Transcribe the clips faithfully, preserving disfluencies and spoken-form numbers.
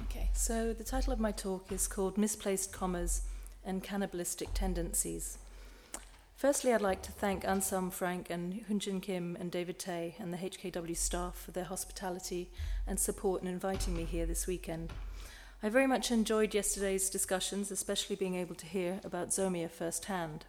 Okay, so the title of my talk is called Misplaced Commas and Cannibalistic Tendencies. Firstly, I'd like to thank Ansam Frank and Hunjin Kim and David Tay and the H K W staff for their hospitality and support in inviting me here this weekend. I very much enjoyed yesterday's discussions, especially being able to hear about Zomia firsthand.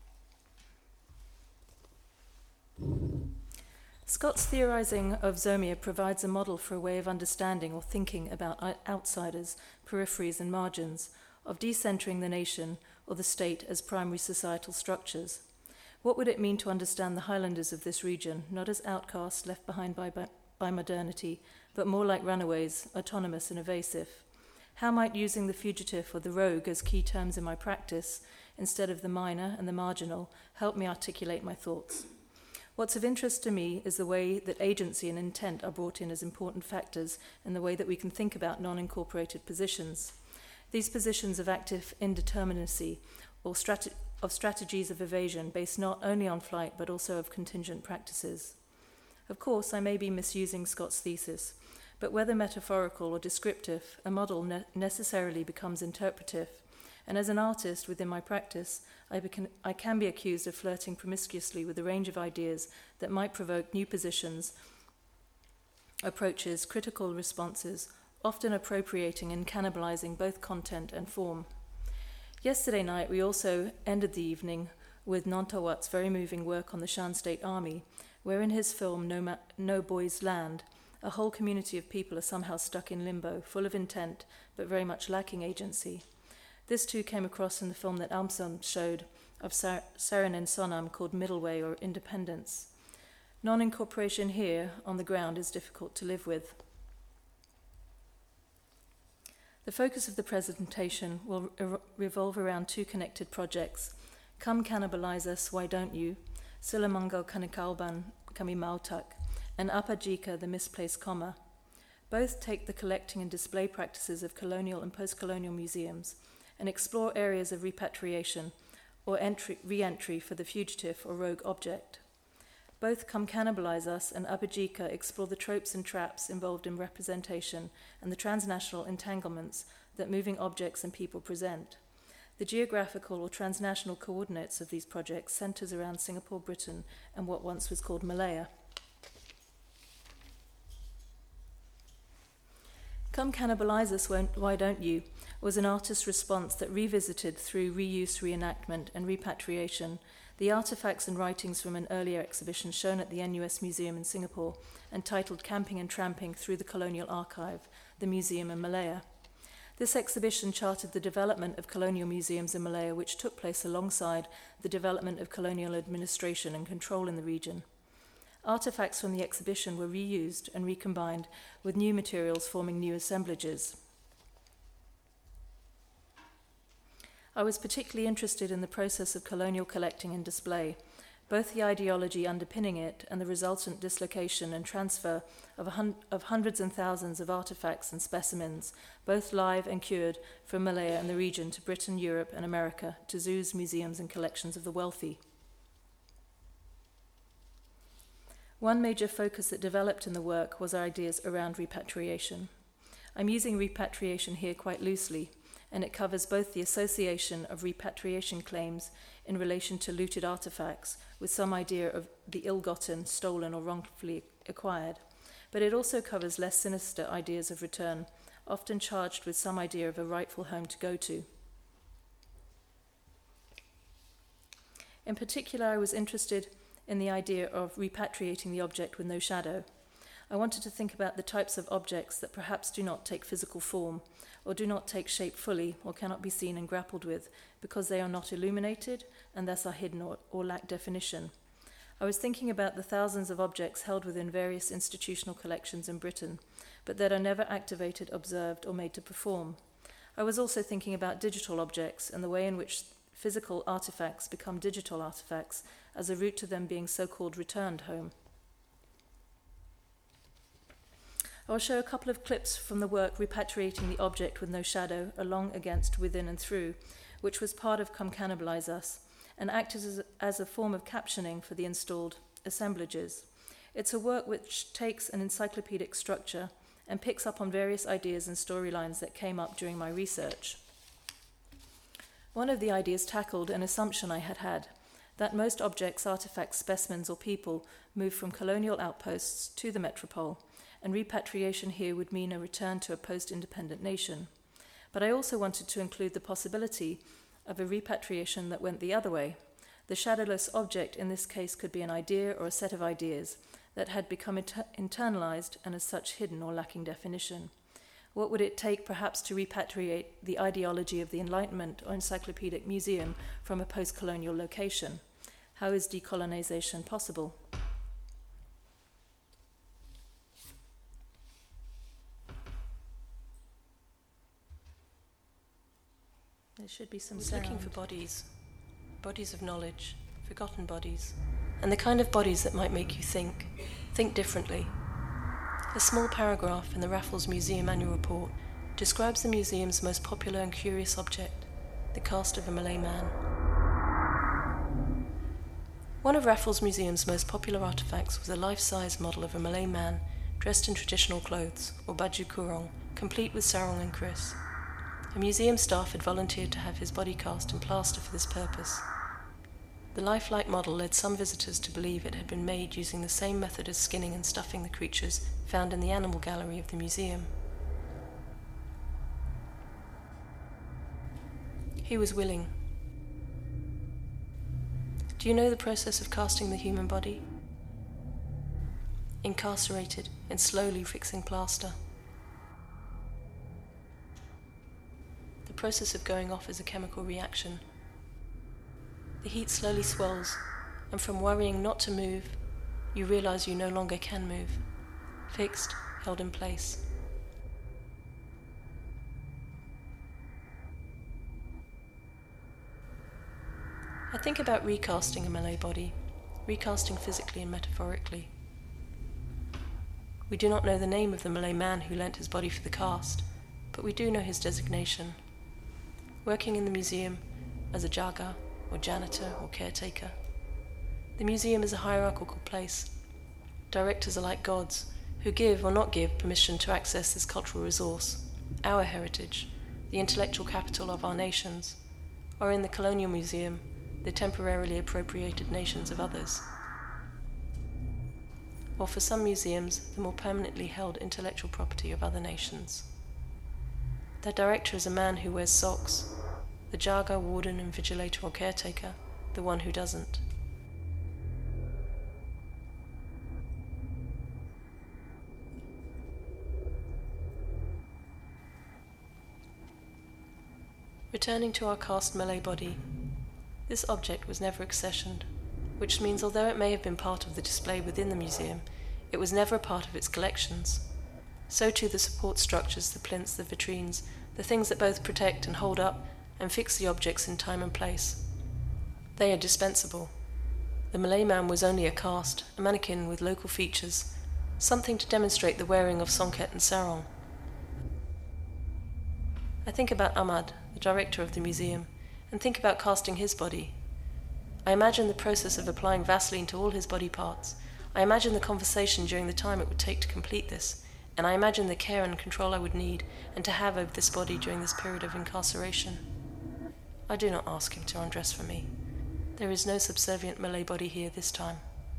Scott's theorizing of Zomia provides a model for a way of understanding or thinking about outsiders, peripheries, and margins, of decentering the nation or the state as primary societal structures. What would it mean to understand the Highlanders of this region, not as outcasts left behind by, by, by modernity, but more like runaways, autonomous and evasive? How might using the fugitive or the rogue as key terms in my practice, instead of the minor and the marginal, help me articulate my thoughts? What's of interest to me is the way that agency and intent are brought in as important factors in the way that we can think about non-incorporated positions. These positions of active indeterminacy or strate- of strategies of evasion based not only on flight but also of contingent practices. Of course, I may be misusing Scott's thesis, but whether metaphorical or descriptive, a model ne- necessarily becomes interpretive, and as an artist within my practice, I, becan- I can be accused of flirting promiscuously with a range of ideas that might provoke new positions, approaches, critical responses, often appropriating and cannibalizing both content and form. Yesterday night, we also ended the evening with Nontawat's very moving work on the Shan State Army, where in his film No, Ma- no Boy's Land, a whole community of people are somehow stuck in limbo, full of intent, but very much lacking agency. This too came across in the film that Amson showed of Sar- Saarinen Sonam called Middle Way or Independence. Non-incorporation here, on the ground, is difficult to live with. The focus of the presentation will re- revolve around two connected projects, Come Cannibalize Us, Why Don't You, Silamango Kanikalban Kami Mautak, and Apajika, the Misplaced Comma. Both take the collecting and display practices of colonial and post-colonial museums and explore areas of repatriation or entry, re-entry for the fugitive or rogue object. Both Come Cannibalize Us and Apajika explore the tropes and traps involved in representation and the transnational entanglements that moving objects and people present. The geographical or transnational coordinates of these projects centers around Singapore, Britain, and what once was called Malaya. Come Cannibalize Us, Why Don't You? Was an artist's response that revisited through reuse, reenactment, and repatriation the artifacts and writings from an earlier exhibition shown at the N U S Museum in Singapore, entitled Camping and Tramping Through the Colonial Archive, the Museum in Malaya. This exhibition charted the development of colonial museums in Malaya, which took place alongside the development of colonial administration and control in the region. Artifacts from the exhibition were reused and recombined with new materials forming new assemblages. I was particularly interested in the process of colonial collecting and display, both the ideology underpinning it and the resultant dislocation and transfer of, hun- of hundreds and thousands of artifacts and specimens, both live and cured, from Malaya and the region to Britain, Europe, and America, to zoos, museums, and collections of the wealthy. One major focus that developed in the work was ideas around repatriation. I'm using repatriation here quite loosely, and it covers both the association of repatriation claims in relation to looted artifacts with some idea of the ill-gotten, stolen, or wrongfully acquired, but it also covers less sinister ideas of return, often charged with some idea of a rightful home to go to. In particular, I was interested in the idea of repatriating the object with no shadow. I wanted to think about the types of objects that perhaps do not take physical form, or do not take shape fully, or cannot be seen and grappled with, because they are not illuminated, and thus are hidden or, or lack definition. I was thinking about the thousands of objects held within various institutional collections in Britain, but that are never activated, observed, or made to perform. I was also thinking about digital objects and the way in which physical artifacts become digital artifacts as a route to them being so-called returned home. I will show a couple of clips from the work Repatriating the Object with No Shadow, Along, Against, Within and Through, which was part of Come Cannibalize Us, and acted as, as a form of captioning for the installed assemblages. It's a work which takes an encyclopedic structure and picks up on various ideas and storylines that came up during my research. One of the ideas tackled an assumption I had had, that most objects, artifacts, specimens, or people move from colonial outposts to the metropole, and repatriation here would mean a return to a post-independent nation. But I also wanted to include the possibility of a repatriation that went the other way. The shadowless object in this case could be an idea or a set of ideas that had become inter- internalized and as such hidden or lacking definition. What would it take perhaps to repatriate the ideology of the Enlightenment or Encyclopedic Museum from a post-colonial location? How is decolonization possible? There should be some sound. Looking for bodies, bodies of knowledge, forgotten bodies, and the kind of bodies that might make you think, think differently. A small paragraph in the Raffles Museum Annual Report describes the museum's most popular and curious object, the cast of a Malay man. One of Raffles Museum's most popular artifacts was a life-size model of a Malay man dressed in traditional clothes, or baju kurung, complete with sarong and kris. A museum staff had volunteered to have his body cast in plaster for this purpose. The lifelike model led some visitors to believe it had been made using the same method as skinning and stuffing the creatures found in the animal gallery of the museum. He was willing. Do you know the process of casting the human body? Incarcerated and slowly fixing plaster. The process of going off is a chemical reaction. The heat slowly swells, and from worrying not to move, you realize you no longer can move, fixed, held in place. I think about recasting a Malay body, recasting physically and metaphorically. We do not know the name of the Malay man who lent his body for the cast, but we do know his designation. Working in the museum as a jaga, or janitor, or caretaker. The museum is a hierarchical place. Directors are like gods, who give or not give permission to access this cultural resource, our heritage, the intellectual capital of our nations, or in the colonial museum, the temporarily appropriated nations of others. Or for some museums, the more permanently held intellectual property of other nations. Their director is a man who wears socks, the jaga, warden, and vigilator or caretaker, the one who doesn't. Returning to our cast Malay body, this object was never accessioned, which means although it may have been part of the display within the museum, it was never a part of its collections. So too the support structures, the plinths, the vitrines, the things that both protect and hold up and fix the objects in time and place. They are dispensable. The Malay man was only a cast, a mannequin with local features, something to demonstrate the wearing of songket and sarong. I think about Ahmad, the director of the museum, and think about casting his body. I imagine the process of applying Vaseline to all his body parts. I imagine the conversation during the time it would take to complete this, and I imagine the care and control I would need and to have over this body during this period of incarceration. I do not ask him to undress for me. There is no subservient Malay body here this time.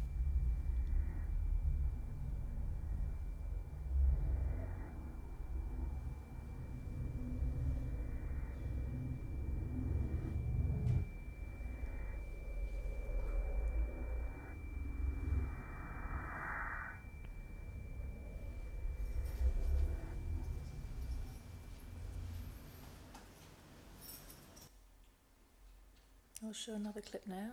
I'll show another clip now.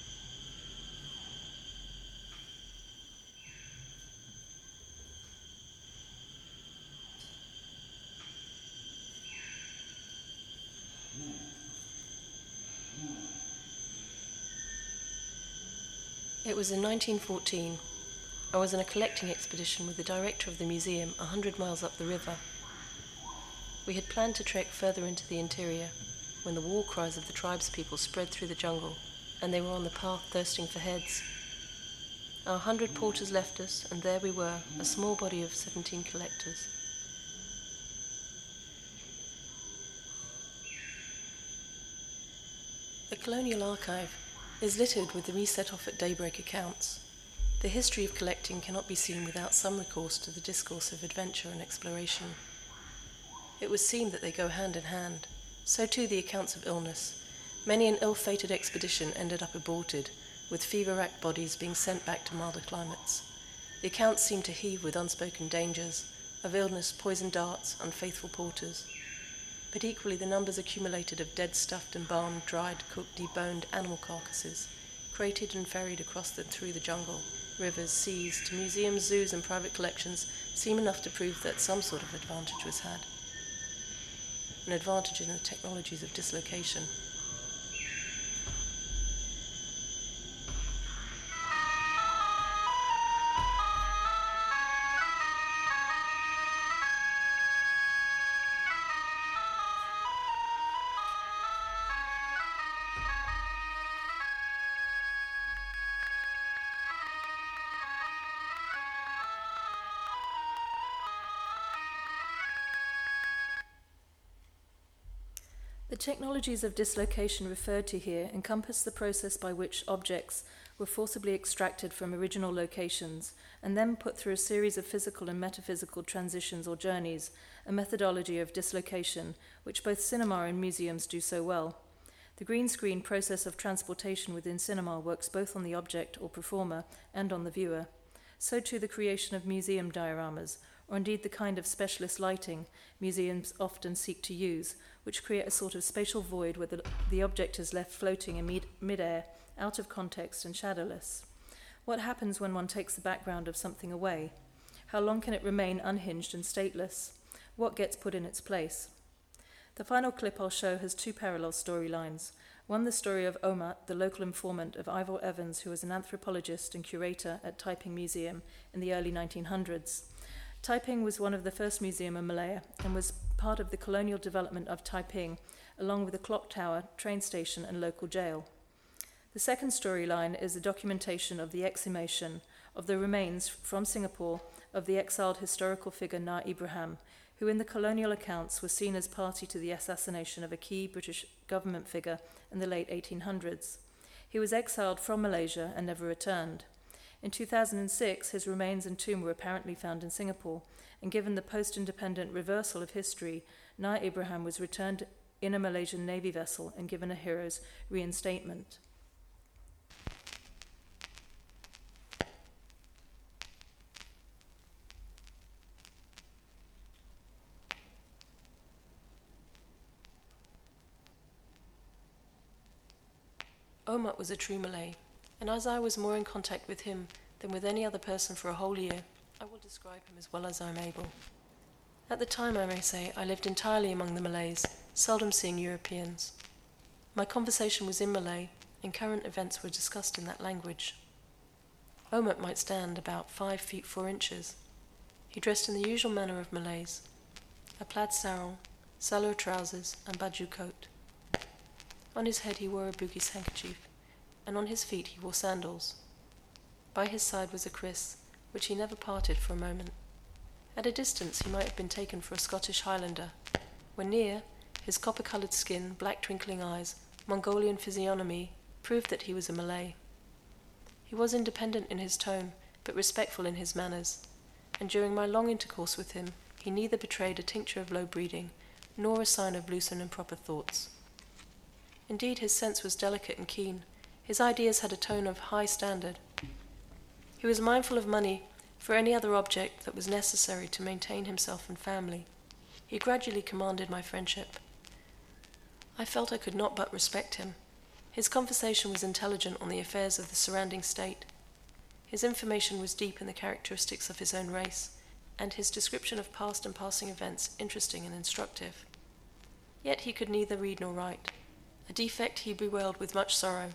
It was in nineteen fourteen. I was on a collecting expedition with the director of the museum a hundred miles up the river. We had planned to trek further into the interior when the war cries of the tribespeople spread through the jungle and they were on the path thirsting for heads. Our hundred porters left us, and there we were, a small body of seventeen collectors, The Colonial Archive is littered with the reset-off at daybreak accounts. The history of collecting cannot be seen without some recourse to the discourse of adventure and exploration. It would seem that they go hand in hand. So too the accounts of illness. Many an ill-fated expedition ended up aborted, with fever-racked bodies being sent back to milder climates. The accounts seem to heave with unspoken dangers, of illness, poisoned darts, unfaithful porters. But equally the numbers accumulated of dead, stuffed, embalmed, dried, cooked, deboned animal carcasses, crated and ferried across the, through the jungle, rivers, seas, to museums, zoos, and private collections, seem enough to prove that some sort of advantage was had. An advantage in the technologies of dislocation. The technologies of dislocation referred to here encompass the process by which objects were forcibly extracted from original locations and then put through a series of physical and metaphysical transitions or journeys, a methodology of dislocation which both cinema and museums do so well. The green screen process of transportation within cinema works both on the object or performer and on the viewer. So too the creation of museum dioramas, or indeed the kind of specialist lighting museums often seek to use, which create a sort of spatial void where the, the object is left floating in mid, mid-air, out of context and shadowless. What happens when one takes the background of something away? How long can it remain unhinged and stateless? What gets put in its place? The final clip I'll show has two parallel storylines. One, the story of Omat, the local informant of Ivor Evans, who was an anthropologist and curator at Taiping Museum in the early nineteen hundreds. Taiping was one of the first museums in Malaya and was part of the colonial development of Taiping, along with a clock tower, train station, and local jail. The second storyline is the documentation of the exhumation of the remains from Singapore of the exiled historical figure Na Ibrahim, who in the colonial accounts was seen as party to the assassination of a key British government figure in the late eighteen hundreds. He was exiled from Malaysia and never returned. In two thousand six, his remains and tomb were apparently found in Singapore, and given the post-independent reversal of history, Na Ibrahim was returned in a Malaysian Navy vessel and given a hero's reinstatement. Omat was a true Malay, and as I was more in contact with him than with any other person for a whole year, I will describe him as well as I am able. At the time, I may say, I lived entirely among the Malays, seldom seeing Europeans. My conversation was in Malay, and current events were discussed in that language. Omat might stand about five feet four inches. He dressed in the usual manner of Malays, a plaid sarong, salwar trousers, and baju coat. On his head he wore a Bugis handkerchief, and on his feet he wore sandals. By his side was a kris, which he never parted for a moment. At a distance he might have been taken for a Scottish Highlander. When near, his copper-coloured skin, black twinkling eyes, Mongolian physiognomy proved that he was a Malay. He was independent in his tone, but respectful in his manners, and during my long intercourse with him he neither betrayed a tincture of low breeding, nor a sign of loose and improper thoughts. Indeed, his sense was delicate and keen. His ideas had a tone of high standard. He was mindful of money for any other object that was necessary to maintain himself and family. He gradually commanded my friendship. I felt I could not but respect him. His conversation was intelligent on the affairs of the surrounding state. His information was deep in the characteristics of his own race, and his description of past and passing events interesting and instructive. Yet he could neither read nor write, a defect he bewailed with much sorrow.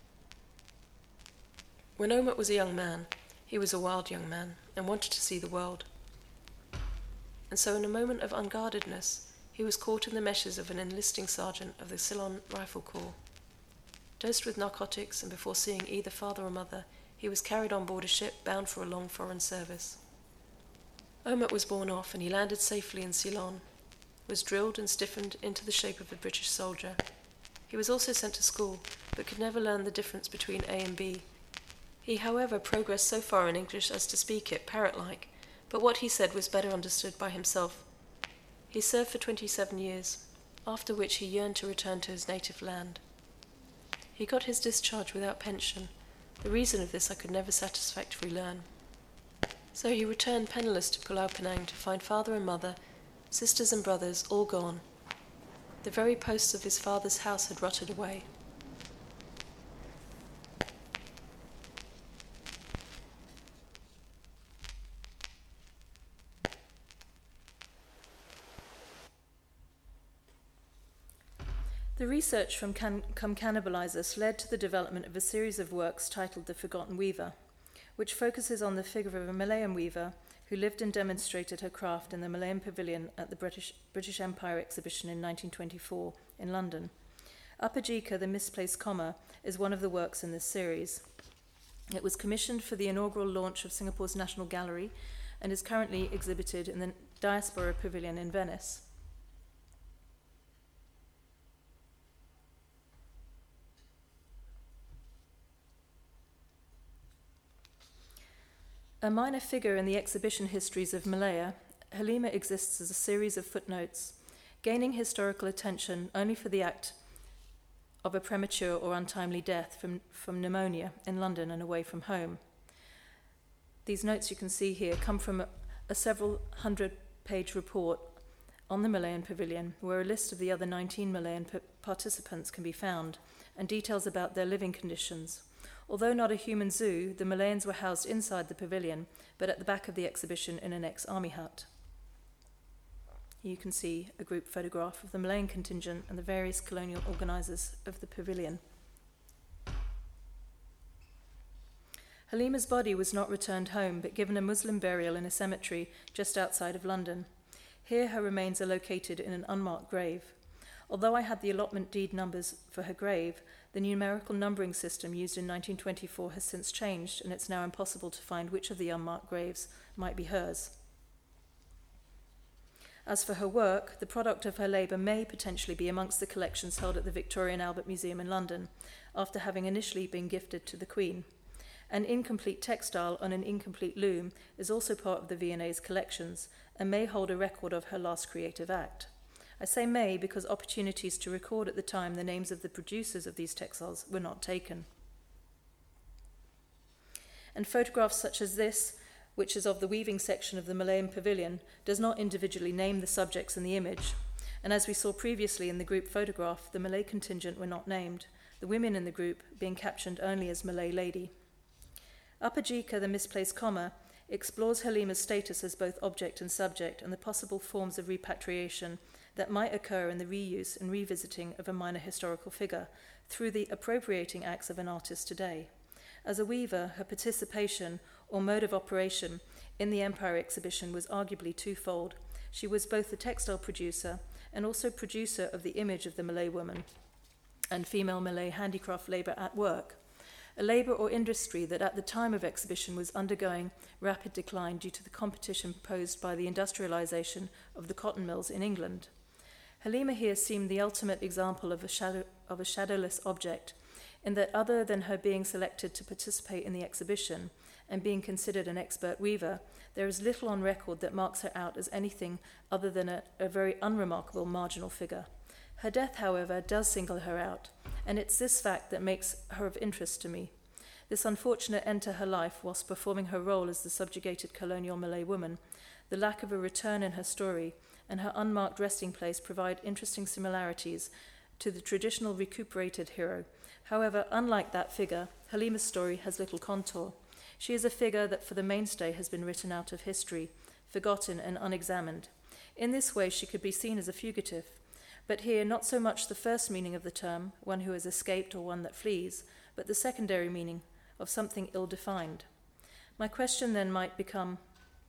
When Omat was a young man, he was a wild young man, and wanted to see the world. And so in a moment of unguardedness, he was caught in the meshes of an enlisting sergeant of the Ceylon Rifle Corps. Dosed with narcotics, and before seeing either father or mother, he was carried on board a ship bound for a long foreign service. Omat was borne off, and he landed safely in Ceylon, was drilled and stiffened into the shape of a British soldier. He was also sent to school, but could never learn the difference between A and B. He, however, progressed so far in English as to speak it parrot-like, but what he said was better understood by himself. He served for twenty-seven years, after which he yearned to return to his native land. He got his discharge without pension. The reason of this I could never satisfactorily learn. So he returned penniless to Pulau Penang to find father and mother, sisters and brothers, all gone. The very posts of his father's house had rotted away. The research from Can- Come Cannibalize Us led to the development of a series of works titled The Forgotten Weaver, which focuses on the figure of a Malayan weaver who lived and demonstrated her craft in the Malayan Pavilion at the British, British Empire exhibition in nineteen twenty-four in London. Upajika, the Misplaced Comma, is one of the works in this series. It was commissioned for the inaugural launch of Singapore's National Gallery and is currently exhibited in the Diaspora Pavilion in Venice. A minor figure in the exhibition histories of Malaya, Halima exists as a series of footnotes, gaining historical attention only for the act of a premature or untimely death from, from pneumonia in London and away from home. These notes you can see here come from a, a several hundred page report on the Malayan Pavilion, where a list of the other nineteen Malayan p- participants can be found, and details about their living conditions. Although not a human zoo, the Malayans were housed inside the pavilion, but at the back of the exhibition in an ex-army hut. You can see a group photograph of the Malayan contingent and the various colonial organisers of the pavilion. Halima's body was not returned home, but given a Muslim burial in a cemetery just outside of London. Here her remains are located in an unmarked grave. Although I had the allotment deed numbers for her grave, the numerical numbering system used in nineteen twenty-four has since changed, and it's now impossible to find which of the unmarked graves might be hers. As for her work, the product of her labour may potentially be amongst the collections held at the Victoria and Albert Museum in London, after having initially been gifted to the Queen. An incomplete textile on an incomplete loom is also part of the V and A's collections, and may hold a record of her last creative act. I say may because opportunities to record at the time the names of the producers of these textiles were not taken. And photographs such as this, which is of the weaving section of the Malayan Pavilion, does not individually name the subjects in the image. And as we saw previously in the group photograph, the Malay contingent were not named, the women in the group being captioned only as Malay Lady. Upajika, the Misplaced Comma, explores Halima's status as both object and subject and the possible forms of repatriation that might occur in the reuse and revisiting of a minor historical figure through the appropriating acts of an artist today. As a weaver, her participation or mode of operation in the Empire exhibition was arguably twofold. She was both the textile producer and also producer of the image of the Malay woman and female Malay handicraft labour at work, a labour or industry that at the time of exhibition was undergoing rapid decline due to the competition posed by the industrialisation of the cotton mills in England. Halima here seemed the ultimate example of a, shadow, of a shadowless object, in that other than her being selected to participate in the exhibition and being considered an expert weaver, there is little on record that marks her out as anything other than a, a very unremarkable marginal figure. Her death, however, does single her out, and it's this fact that makes her of interest to me. This unfortunate end to her life whilst performing her role as the subjugated colonial Malay woman, the lack of a return in her story, and her unmarked resting place provide interesting similarities to the traditional recuperated hero. However, unlike that figure, Halima's story has little contour. She is a figure that for the mainstay has been written out of history, forgotten and unexamined. In this way she could be seen as a fugitive, but here not so much the first meaning of the term, one who has escaped or one that flees, but the secondary meaning of something ill-defined. My question then might become,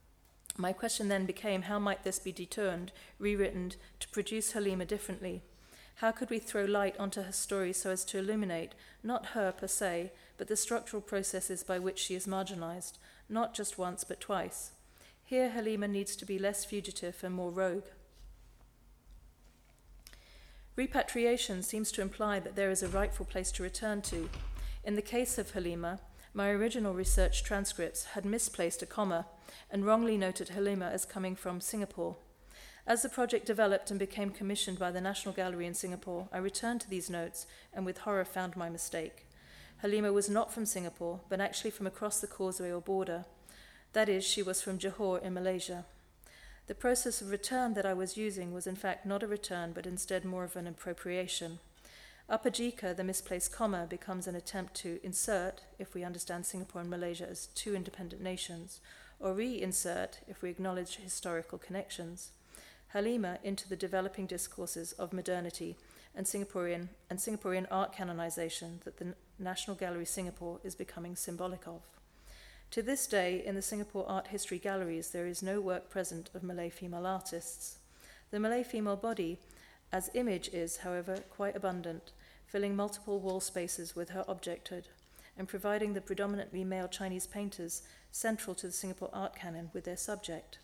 my question then became how might this be deturned, rewritten to produce Halima differently? How could we throw light onto her story so as to illuminate not her per se, but the structural processes by which she is marginalised, not just once but twice? Here Halima needs to be less fugitive and more rogue. Repatriation seems to imply that there is a rightful place to return to. In the case of Halima, my original research transcripts had misplaced a comma and wrongly noted Halima as coming from Singapore. As the project developed and became commissioned by the National Gallery in Singapore, I returned to these notes and with horror found my mistake. Halima was not from Singapore, but actually from across the causeway or border. That is, she was from Johor in Malaysia. The process of return that I was using was in fact not a return, but instead more of an appropriation. Upajika, the misplaced comma, becomes an attempt to insert, if we understand Singapore and Malaysia as two independent nations, or reinsert, if we acknowledge historical connections, Halima into the developing discourses of modernity and Singaporean and Singaporean art canonization that the National Gallery Singapore is becoming symbolic of. To this day, in the Singapore Art History galleries, there is no work present of Malay female artists. The Malay female body as image is, however, quite abundant, filling multiple wall spaces with her objecthood and providing the predominantly male Chinese painters central to the Singapore art canon with their subject.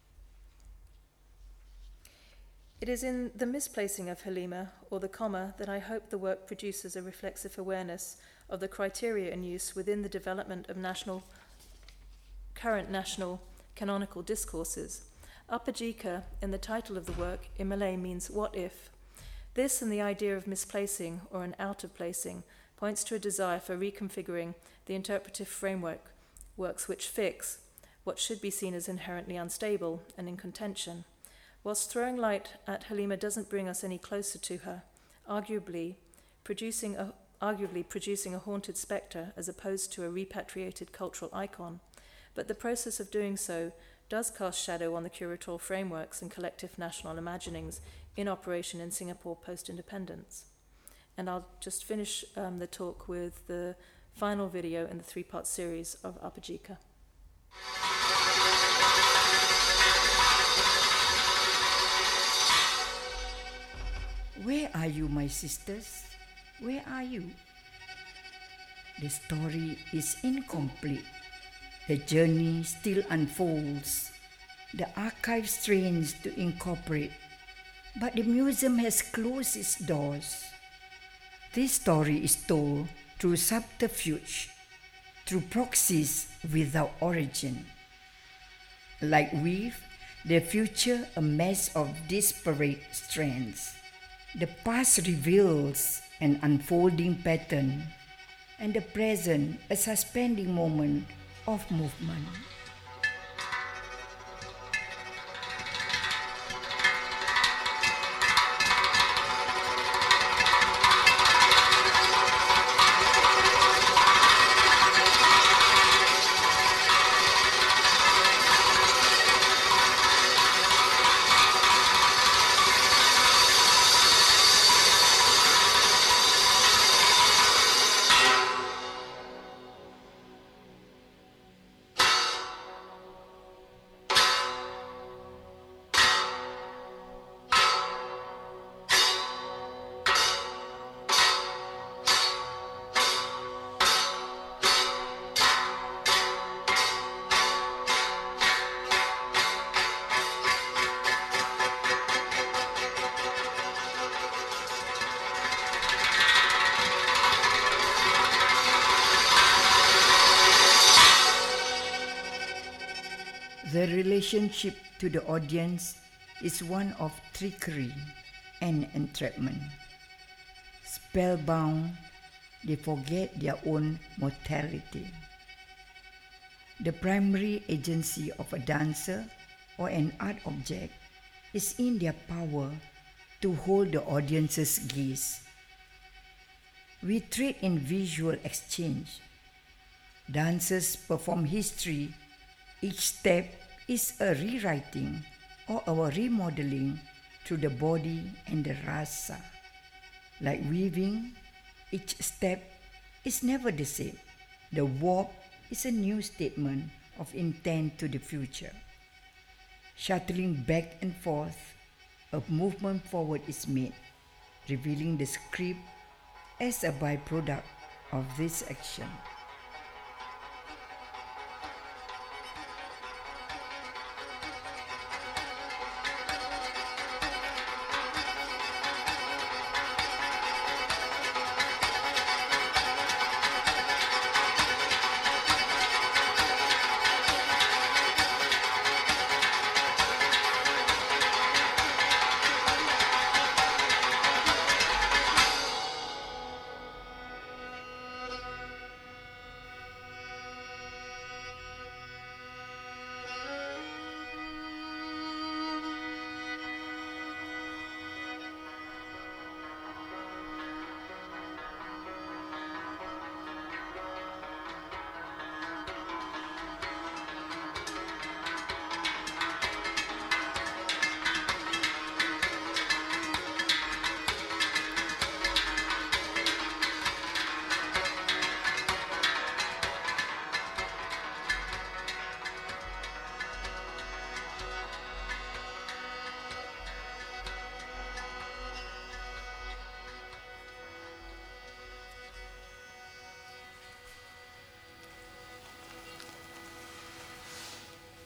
It is in the misplacing of Halima, or the comma, that I hope the work produces a reflexive awareness of the criteria in use within the development of national, current national canonical discourses. Upajika, in the title of the work, in Malay means what if. This and the idea of misplacing or an out of placing points to a desire for reconfiguring the interpretive framework, works which fix what should be seen as inherently unstable and in contention. Whilst throwing light at Halima doesn't bring us any closer to her, arguably producing a, arguably producing a haunted spectre as opposed to a repatriated cultural icon, but the process of doing so does cast shadow on the curatorial frameworks and collective national imaginings in operation in Singapore post-independence. And I'll just finish um, the talk with the final video in the three-part series of Upajika. Where are you, my sisters? Where are you? The story is incomplete. The journey still unfolds. The archive strains to incorporate, but the museum has closed its doors. This story is told through subterfuge, through proxies without origin. Like weave, the future a mess of disparate strands. The past reveals an unfolding pattern, and the present a suspending moment of movement. The relationship to the audience is one of trickery and entrapment. Spellbound, they forget their own mortality. The primary agency of a dancer or an art object is in their power to hold the audience's gaze. We trade in visual exchange. Dancers perform history. Each step is a rewriting or a remodeling through the body and the rasa. Like weaving, each step is never the same. The warp is a new statement of intent to the future. Shuttling back and forth, a movement forward is made, revealing the script as a byproduct of this action.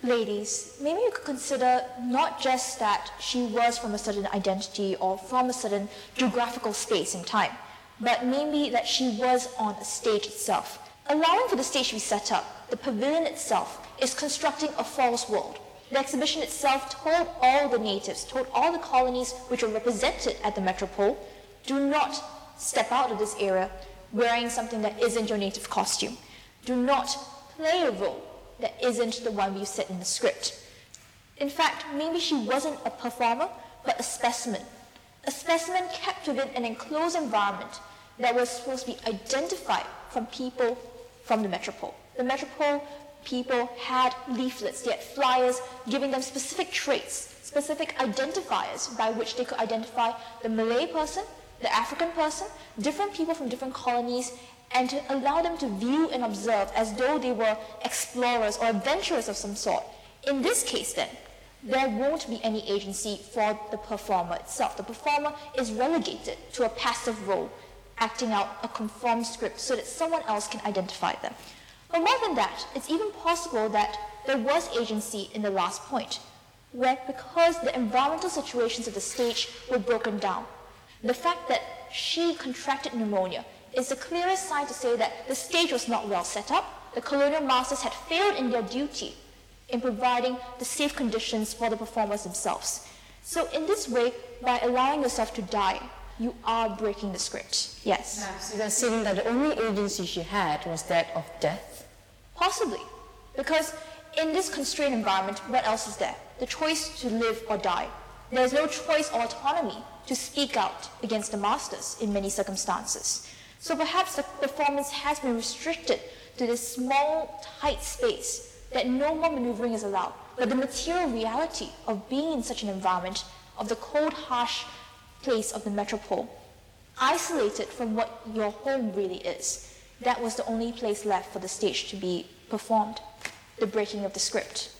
ladies, maybe you could consider not just that she was from a certain identity or from a certain geographical space and time, but maybe that she was on a stage itself. Allowing for the stage to be set up, the pavilion itself is constructing a false world. The exhibition itself told all the natives, told all the colonies which were represented at the metropole, do not step out of this area wearing something that isn't your native costume. Do not play a role that isn't the one we've set in the script. In fact, maybe she wasn't a performer, but a specimen. A specimen kept within an enclosed environment that was supposed to be identified from people from the metropole. The metropole people had leaflets, they had flyers giving them specific traits, specific identifiers by which they could identify the Malay person, the African person, different people from different colonies, and to allow them to view and observe as though they were explorers or adventurers of some sort. In this case then, there won't be any agency for the performer itself. The performer is relegated to a passive role, acting out a conformed script so that someone else can identify them. But more than that, it's even possible that there was agency in the last point, where because the environmental situations of the stage were broken down, the fact that she contracted pneumonia is the clearest sign to say that the stage was not well set up, the colonial masters had failed in their duty in providing the safe conditions for the performers themselves. So in this way, by allowing yourself to die, you are breaking the script. Yes? So you're saying that the only agency she had was that of death? Possibly. Because in this constrained environment, what else is there? The choice to live or die. There's no choice or autonomy to speak out against the masters in many circumstances. So perhaps the performance has been restricted to this small, tight space that no more maneuvering is allowed. But the material reality of being in such an environment, of the cold, harsh place of the metropole, isolated from what your home really is, that was the only place left for the stage to be performed, the breaking of the script.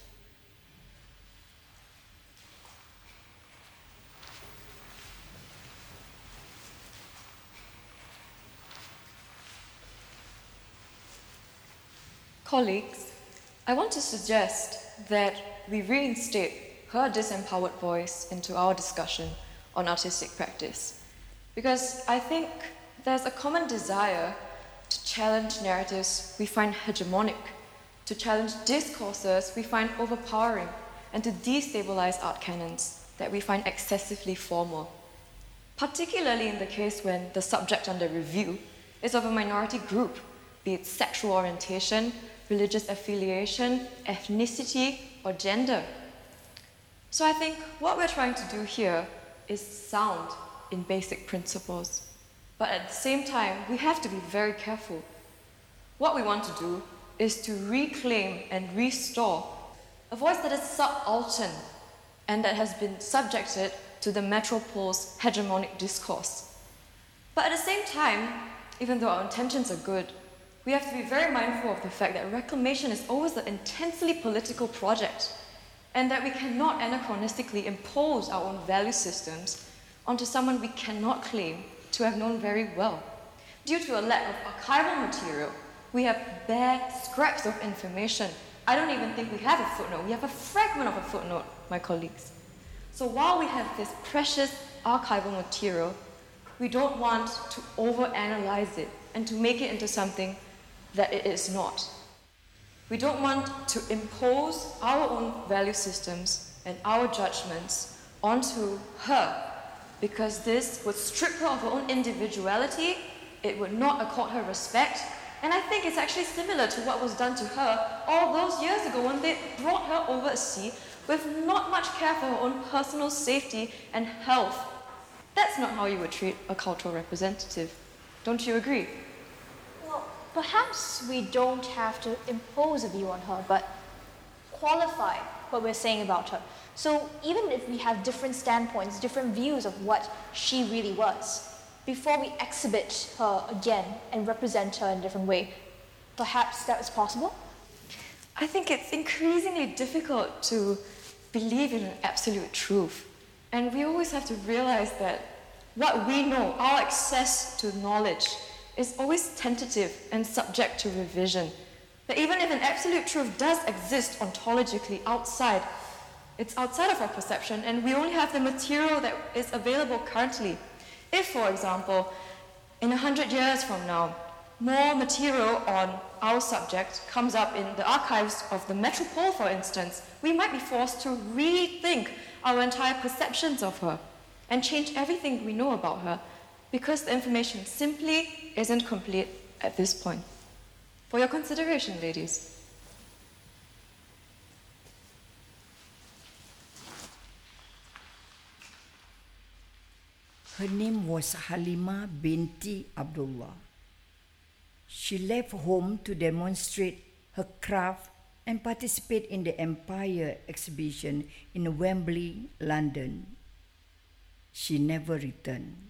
Colleagues, I want to suggest that we reinstate her disempowered voice into our discussion on artistic practice, because I think there's a common desire to challenge narratives we find hegemonic, to challenge discourses we find overpowering, and to destabilize art canons that we find excessively formal, particularly in the case when the subject under review is of a minority group, be it sexual orientation, religious affiliation, ethnicity, or gender. So I think what we're trying to do here is sound in basic principles. But at the same time, we have to be very careful. What we want to do is to reclaim and restore a voice that is subaltern and that has been subjected to the metropole's hegemonic discourse. But at the same time, even though our intentions are good, we have to be very mindful of the fact that reclamation is always an intensely political project, and that we cannot anachronistically impose our own value systems onto someone we cannot claim to have known very well. Due to a lack of archival material, we have bare scraps of information. I don't even think we have a footnote. We have a fragment of a footnote, my colleagues. So while we have this precious archival material, we don't want to overanalyze it and to make it into something that it is not. We don't want to impose our own value systems and our judgments onto her, because this would strip her of her own individuality, it would not accord her respect, and I think it's actually similar to what was done to her all those years ago when they brought her overseas with not much care for her own personal safety and health. That's not how you would treat a cultural representative. Don't you agree? Well, perhaps we don't have to impose a view on her, but qualify what we're saying about her. So even if we have different standpoints, different views of what she really was, before we exhibit her again and represent her in a different way, perhaps that is possible? I think it's increasingly difficult to believe in an absolute truth. And we always have to realize that what we know, our access to knowledge, is always tentative and subject to revision. That even if an absolute truth does exist ontologically outside, it's outside of our perception, and we only have the material that is available currently. If, for example, in a hundred years from now, more material on our subject comes up in the archives of the Metropole, for instance, we might be forced to rethink our entire perceptions of her and change everything we know about her, because the information simply isn't complete at this point. For your consideration, ladies. Her name was Halima binti Abdullah. She left home to demonstrate her craft and participate in the Empire exhibition in Wembley, London. She never returned.